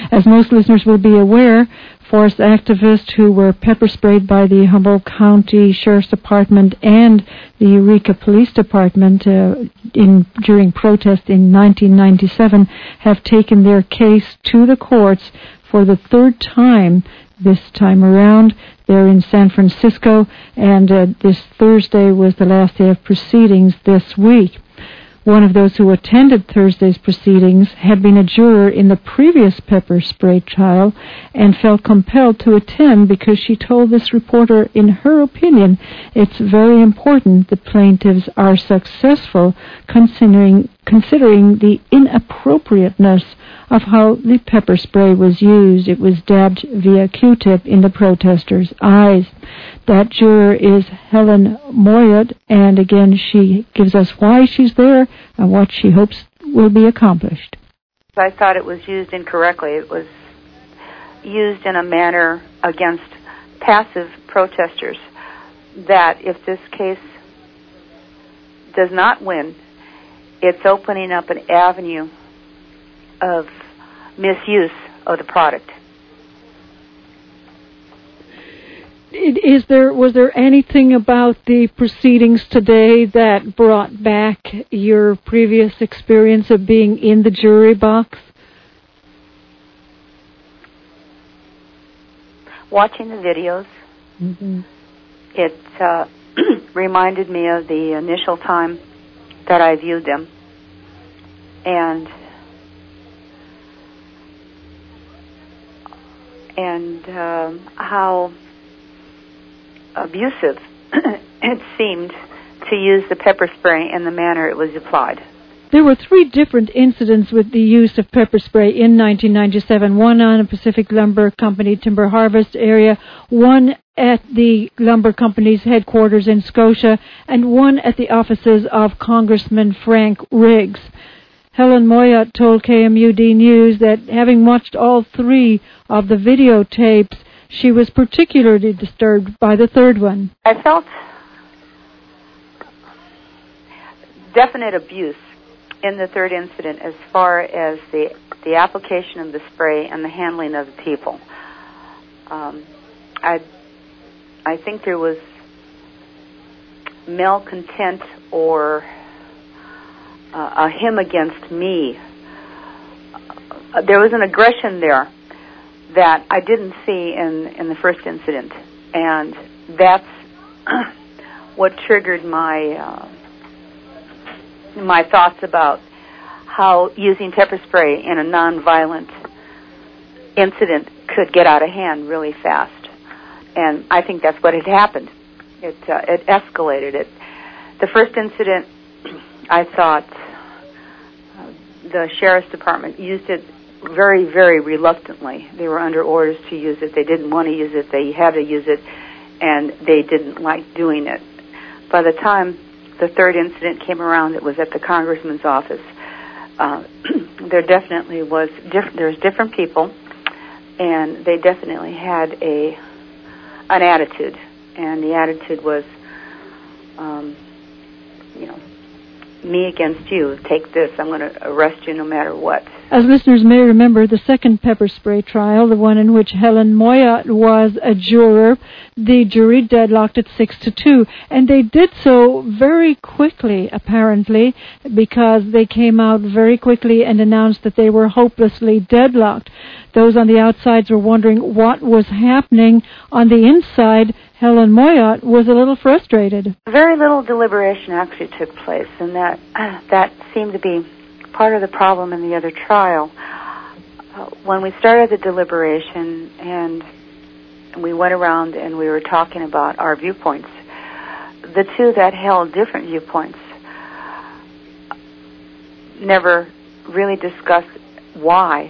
As most listeners will be aware, forest activists who were pepper sprayed by the Humboldt County Sheriff's Department and the Eureka Police Department during protest in 1997 have taken their case to the courts for the third time this time around. They're in San Francisco, and this Thursday was the last day of proceedings this week. One of those who attended Thursday's proceedings had been a juror in the previous pepper spray trial and felt compelled to attend because she told this reporter, in her opinion, it's very important the plaintiffs are successful considering the inappropriateness of how the pepper spray was used. It was dabbed via Q-tip in the protesters' eyes. That juror is Helen Moyot, and again she gives us why she's there and what she hopes will be accomplished. I thought it was used incorrectly. It was used in a manner against passive protesters that if this case does not win, it's opening up an avenue of misuse of the product. Was there anything about the proceedings today that brought back your previous experience of being in the jury box? Watching the videos, it reminded me of the initial time that I viewed them, and how abusive it seemed to use the pepper spray in the manner it was applied. There were 3 different incidents with the use of pepper spray in 1997, one on a Pacific Lumber Company timber harvest area, one at the lumber company's headquarters in Scotia, and one at the offices of Congressman Frank Riggs. Helen Moyot told KMUD News that having watched all 3 of the videotapes, she was particularly disturbed by the third one. I felt definite abuse in the third incident as far as the application of the spray and the handling of the people. I think there was malcontent or a him against me. There was an aggression there that I didn't see in the first incident, and that's what triggered my thoughts about how using pepper spray in a nonviolent incident could get out of hand really fast. And I think that's what had happened. It escalated. The first incident, I thought the Sheriff's Department used it very, very reluctantly. They were under orders to use it. They didn't want to use it. They had to use it, and they didn't like doing it. By the time the third incident came around, it was at the congressman's office. There definitely was there's different people, and they definitely had an attitude, and the attitude was, me against you. Take this. I'm going to arrest you no matter what. As listeners may remember, the second pepper spray trial, the one in which Helen Moyot was a juror, the jury deadlocked at 6-2, and they did so very quickly, apparently, because they came out very quickly and announced that they were hopelessly deadlocked. Those on the outsides were wondering what was happening. On the inside, Helen Moyot was a little frustrated. Very little deliberation actually took place, and that seemed to be part of the problem in the other trial. When we started the deliberation and we went around and we were talking about our viewpoints, the two that held different viewpoints never really discussed why.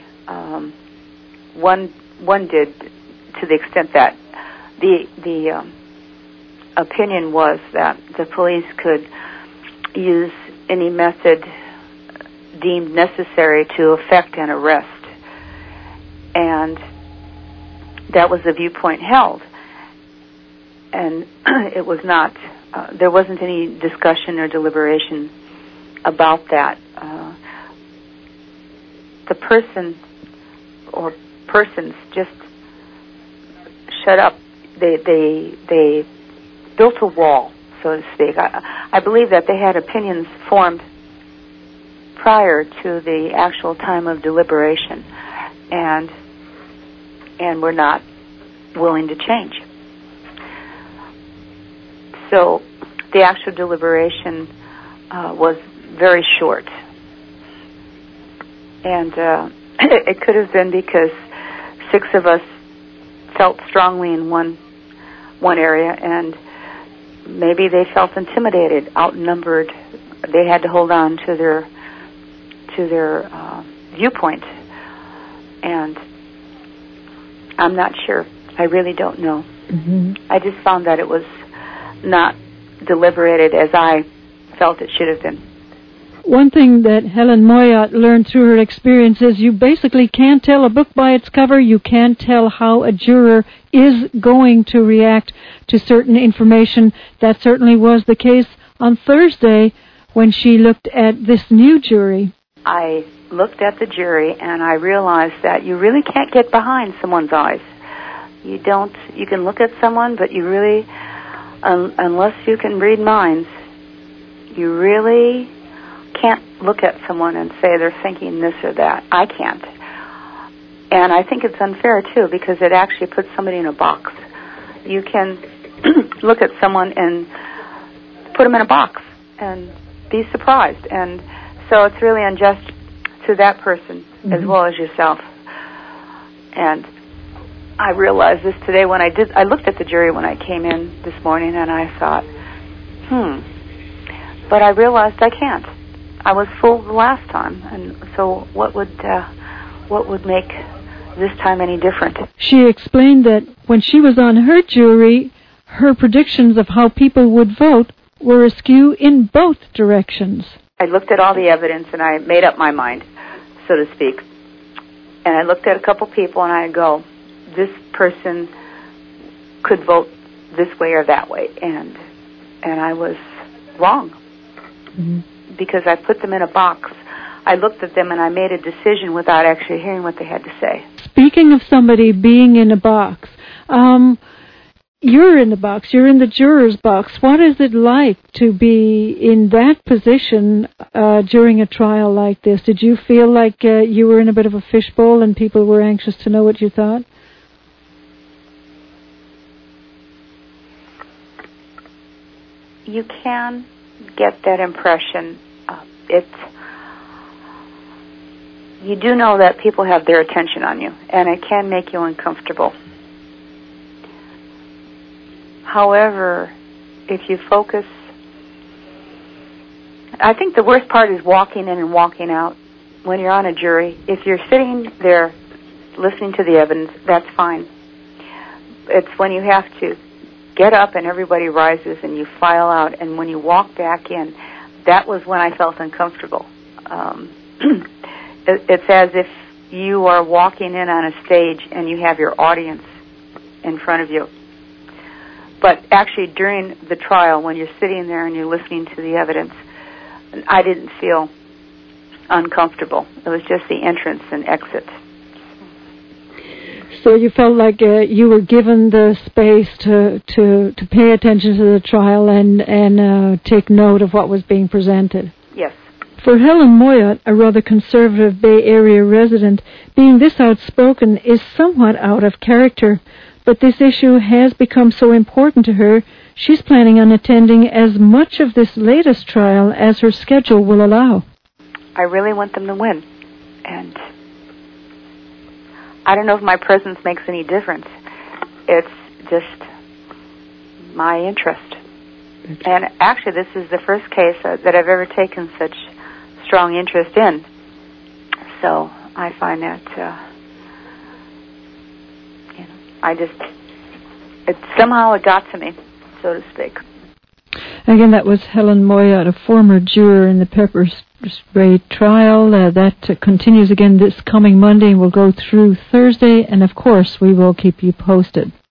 One did, to the extent that the opinion was that the police could use any method deemed necessary to effect an arrest, and that was the viewpoint held. And it was not. There wasn't any discussion or deliberation about that. The person or persons just shut up. They built a wall, so to speak. I believe that they had opinions formed prior to the actual time of deliberation, and were not willing to change. So the actual deliberation was very short, and it could have been because 6 of us felt strongly in one area, and maybe they felt intimidated, outnumbered. They had to hold on to their viewpoint, and I'm not sure. I really don't know. Mm-hmm. I just found that it was not deliberated as I felt it should have been. One thing that Helen Moyott learned through her experience is you basically can't tell a book by its cover. You can't tell how a juror is going to react to certain information. That certainly was the case on Thursday when she looked at this new jury. I looked at the jury and I realized that you really can't get behind someone's eyes. You can look at someone, but you really, unless you can read minds, you really can't look at someone and say they're thinking this or that. I can't. And I think it's unfair, too, because it actually puts somebody in a box. You can look at someone and put them in a box and be surprised. And so it's really unjust to that person as well as yourself. And I realized this today when I looked at the jury when I came in this morning, and I thought, but I realized I can't. I was fooled the last time, and so what would make this time any different? She explained that when she was on her jury, her predictions of how people would vote were askew in both directions. I looked at all the evidence and I made up my mind, so to speak. And I looked at a couple people and I go, this person could vote this way or that way, and I was wrong. Mm-hmm. Because I put them in a box. I looked at them and I made a decision without actually hearing what they had to say. Speaking of somebody being in a box, you're in the box, you're in the juror's box. What is it like to be in that position during a trial like this? Did you feel like you were in a bit of a fishbowl and people were anxious to know what you thought? You can get that impression. You do know that people have their attention on you, and it can make you uncomfortable. However, if you focus, I think the worst part is walking in and walking out. When you're on a jury, if you're sitting there listening to the evidence, that's fine. It's when you have to get up and everybody rises and you file out, and when you walk back in, that was when I felt uncomfortable. It's as if you are walking in on a stage and you have your audience in front of you. But actually during the trial, when you're sitting there and you're listening to the evidence, I didn't feel uncomfortable. It was just the entrance and exit. So you felt like you were given the space to pay attention to the trial and take note of what was being presented. Yes. For Helen Moyott, a rather conservative Bay Area resident, being this outspoken is somewhat out of character, but this issue has become so important to her, she's planning on attending as much of this latest trial as her schedule will allow. I really want them to win, and I don't know if my presence makes any difference. It's just my interest. And actually, this is the first case that I've ever taken such strong interest in. So I find that, somehow it got to me, so to speak. Again, that was Helen Moyott, a former juror in the pepper spray trial. That continues again this coming Monday and will go through Thursday, and of course we will keep you posted.